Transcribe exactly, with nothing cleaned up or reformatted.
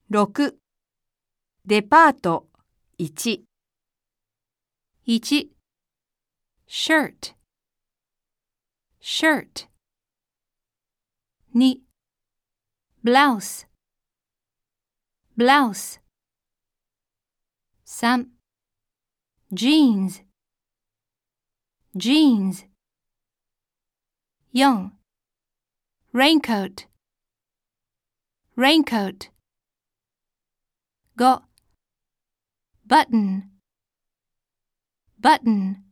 ろくデパートいちいち shirt shirt に blouse blouse さん jeans jeans よん raincoat raincoat ご button button